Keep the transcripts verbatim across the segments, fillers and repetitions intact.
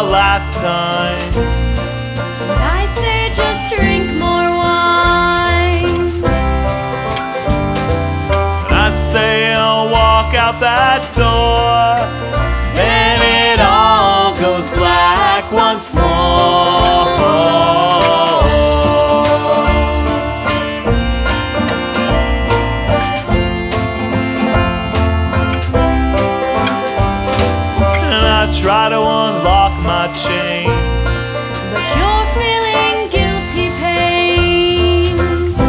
last time. And I say just drink more wine. And I say I'll walk out that door. Then it all goes black once more. Try to unlock my chains, but you're feeling guilty pains.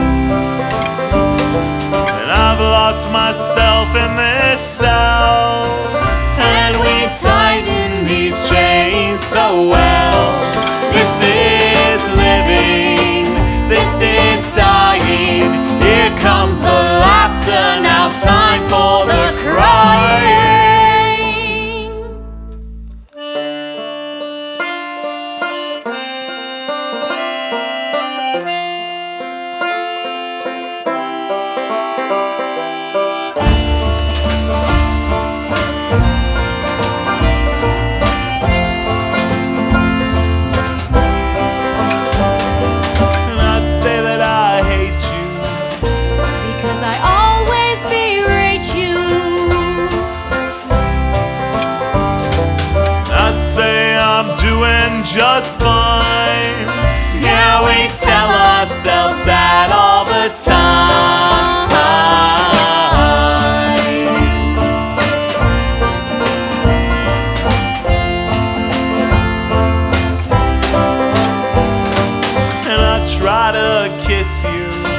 And I've locked myself in this cell, and we tighten these chains so well. This is living, this is dying. Here comes the laughter, now time for the crying. Doing just fine. Yeah, we tell ourselves that all the time. And I try to kiss you,